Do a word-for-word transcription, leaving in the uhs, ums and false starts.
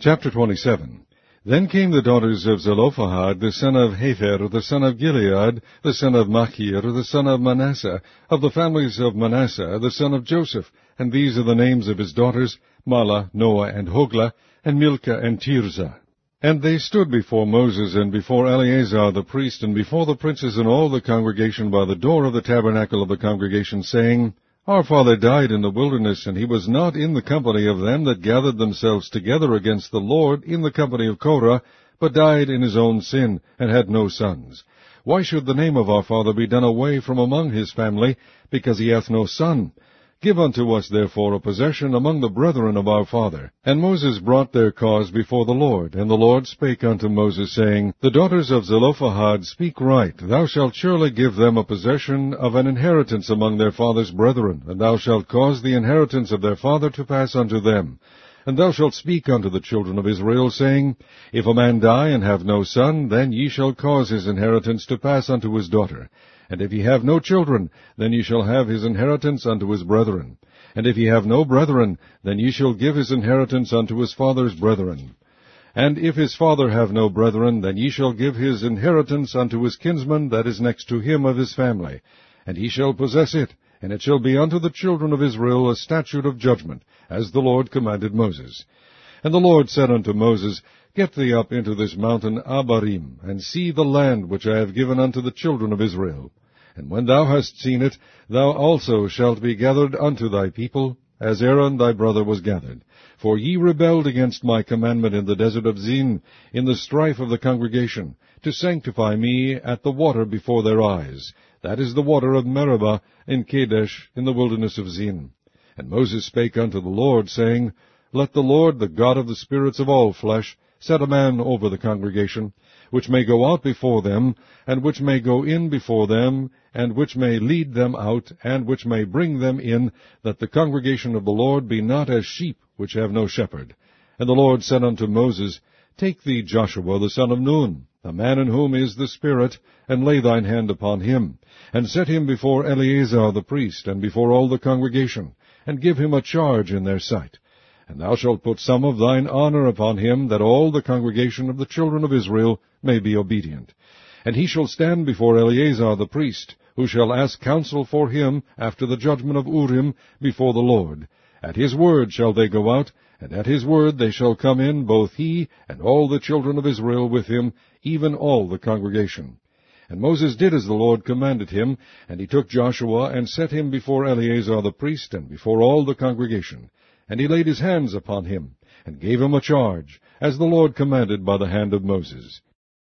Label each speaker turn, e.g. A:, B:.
A: Chapter twenty-seven. Then came the daughters of Zelophehad, the son of Hepher, the son of Gilead, the son of Machir, the son of Manasseh, of the families of Manasseh, the son of Joseph. And these are the names of his daughters, Mahlah, Noah, and Hoglah, and Milcah, and Tirzah. And they stood before Moses, and before Eleazar the priest, and before the princes and all the congregation by the door of the tabernacle of the congregation, saying, Our father died in the wilderness, and he was not in the company of them that gathered themselves together against the Lord in the company of Korah, but died in his own sin, and had no sons. Why should the name of our father be done away from among his family, because he hath no son? Give unto us therefore a possession among the brethren of our father. And Moses brought their cause before the Lord. And the Lord spake unto Moses, saying, The daughters of Zelophehad speak right. Thou shalt surely give them a possession of an inheritance among their father's brethren, and thou shalt cause the inheritance of their father to pass unto them. And thou shalt speak unto the children of Israel, saying, If a man die and have no son, then ye shall cause his inheritance to pass unto his daughter. And if he have no children, then ye shall have his inheritance unto his brethren. And if he have no brethren, then ye shall give his inheritance unto his father's brethren. And if his father have no brethren, then ye shall give his inheritance unto his kinsman that is next to him of his family. And he shall possess it, and it shall be unto the children of Israel a statute of judgment, as the Lord commanded Moses. And the Lord said unto Moses, Get thee up into this mountain Abarim, and see the land which I have given unto the children of Israel. And when thou hast seen it, thou also shalt be gathered unto thy people, as Aaron thy brother was gathered. For ye rebelled against my commandment in the desert of Zin, in the strife of the congregation, to sanctify me at the water before their eyes. That is the water of Meribah in Kadesh, in the wilderness of Zin. And Moses spake unto the Lord, saying, Let the Lord, the God of the spirits of all flesh, set a man over the congregation, which may go out before them, and which may go in before them, and which may lead them out, and which may bring them in, that the congregation of the Lord be not as sheep which have no shepherd. And the Lord said unto Moses, Take thee Joshua the son of Nun, the man in whom is the Spirit, and lay thine hand upon him, and set him before Eleazar the priest, and before all the congregation, and give him a charge in their sight. And thou shalt put some of thine honor upon him, that all the congregation of the children of Israel may be obedient. And he shall stand before Eleazar the priest, who shall ask counsel for him after the judgment of Urim before the Lord. At his word shall they go out, and at his word they shall come in, both he and all the children of Israel with him, even all the congregation. And Moses did as the Lord commanded him, and he took Joshua, and set him before Eleazar the priest, and before all the congregation. And he laid his hands upon him, and gave him a charge, as the Lord commanded by the hand of Moses.